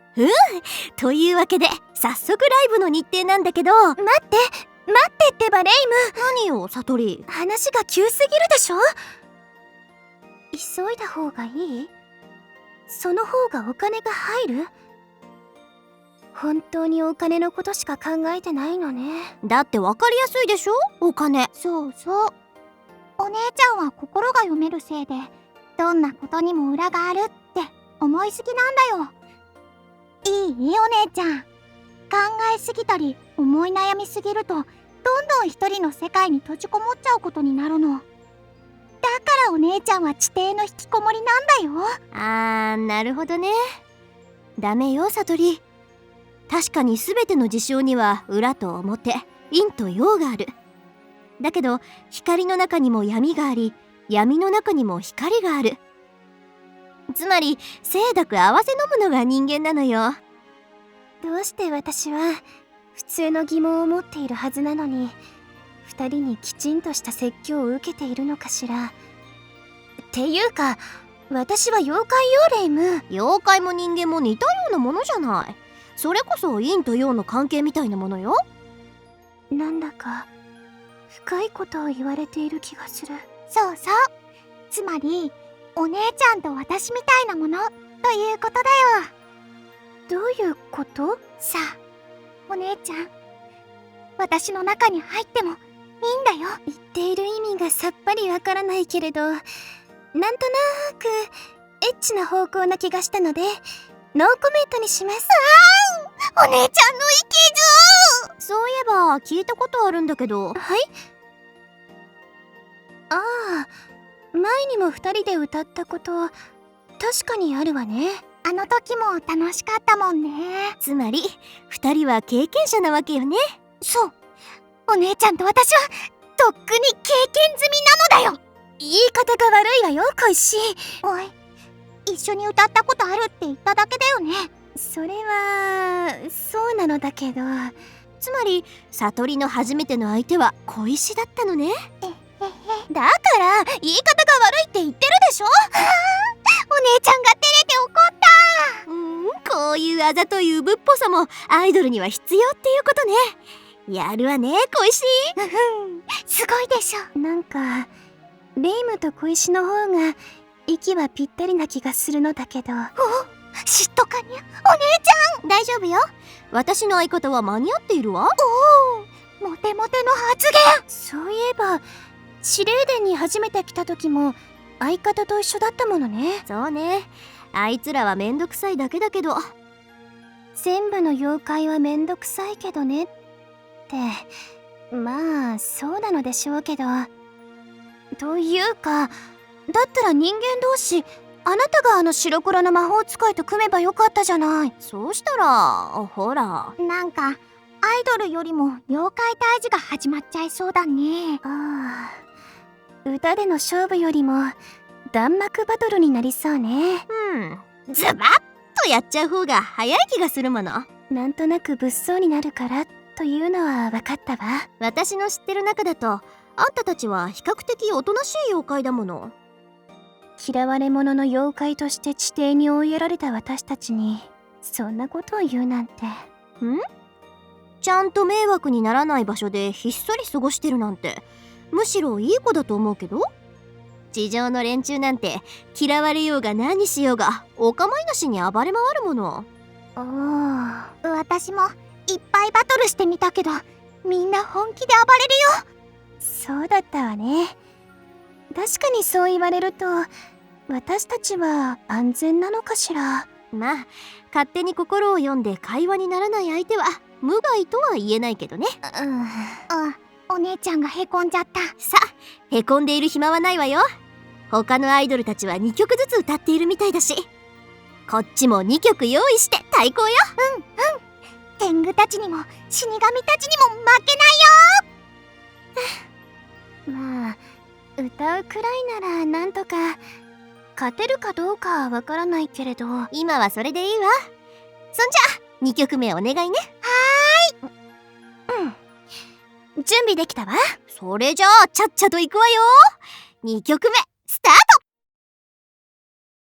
というわけで早速ライブの日程なんだけど。 待ってってばレイム。 何よサトリ。 話が急すぎるでしょ。急いだ方がいい？その方がお金が入る？本当にお金のことしか考えてないのね。 だって分かりやすいでしょ、お金。 そうそう。お姉ちゃんは心が読めるせいでどんなことにも裏があるって思いすぎなんだよ。いいお姉ちゃん。考えすぎたり思い悩みすぎるとどんどん一人の世界に閉じこもっちゃうことになるの。だからお姉ちゃんは地底の引きこもりなんだよ。 なるほどね。ダメよサトリ。確かに全ての事象には裏と表、陰と陽がある。だけど光の中にも闇があり、闇の中にも光がある。つまり清濁合わせ飲むのが人間なのよ。 どうして私は普通の疑問を持っているはずなのに二人にきちんとした説教を受けているのかしら。っていうか私は妖怪よレイム。 妖怪も人間も似たようなものじゃない。それこそ陰と陽の関係みたいなものよ。 なんだか深いことを言われている気がする。 そうそう。つまりお姉ちゃんと私みたいなものということだよ。 どういうこと？ さあお姉ちゃん、私の中に入ってもいいんだよ。 言っている意味がさっぱりわからないけれど、なんとなくエッチな方向な気がしたのでノーコメントにします。 お姉ちゃんのいけず。 そういえば聞いたことあるんだけど。 はい？ああ、前にも二人で歌ったこと確かにあるわね。 あの時も楽しかったもんね。 つまり二人は経験者なわけよね。 そう。お姉ちゃんと私はとっくに経験済みなのだよ。 言い方が悪いわよ小石。 おい、一緒に歌ったことあるって言っただけだよね。 それはそうなのだけど。 つまり悟りの初めての相手は小石だったのね。 だから言い方が悪いって言ってるでしょ。 お姉ちゃんが照れて怒った。 こういうあざというぶっぽさもアイドルには必要っていうことね。やるわね小石。 すごいでしょ。 なんかレイムと小石の方が息はぴったりな気がするのだけど。 嫉妬かにゃ。お姉ちゃん大丈夫よ。私の相方は間に合っているわ。 おお、モテモテの発言。 そういえば司令殿に初めて来た時も相方と一緒だったものね。 そうね。あいつらはめんどくさいだけだけど。 全部の妖怪はめんどくさいけどねって、まあそうなのでしょうけど。というか、だったら人間同士あなたがあの白黒の魔法使いと組めばよかったじゃない。 そうしたらほら、 なんかアイドルよりも妖怪退治が始まっちゃいそうだね。 ああ、歌での勝負よりも弾幕バトルになりそうね。 ズバッとやっちゃう方が早い気がするもの。 なんとなく物騒になるからというのは分かったわ。 私の知ってる中だとあんたたちは比較的おとなしい妖怪だもの。 嫌われ者の妖怪として地底に追いやられた私たちにそんなことを言うなんて。 ちゃんと迷惑にならない場所でひっそり過ごしてるなんてむしろいい子だと思うけど。地上の連中なんて嫌われようが何しようがお構いなしに暴れ回るもの。 私もいっぱいバトルしてみたけどみんな本気で暴れるよ。 そうだったわね。確かにそう言われると私たちは安全なのかしら。 まあ勝手に心を読んで会話にならない相手は無害とは言えないけどね。 お姉ちゃんがへこんじゃった。 さあへこんでいる暇はないわよ。他のアイドルたちは2曲ずつ歌っているみたいだし、こっちも2曲用意して対抗よ。 天狗たちにも死神たちにも負けないよ。 まあ歌うくらいならなんとか。勝てるかどうかはわからないけれど今はそれでいいわ。そんじゃ2曲目お願いね。 準備できたわ。 それじゃあちゃっちゃといくわよ。2曲目スタート。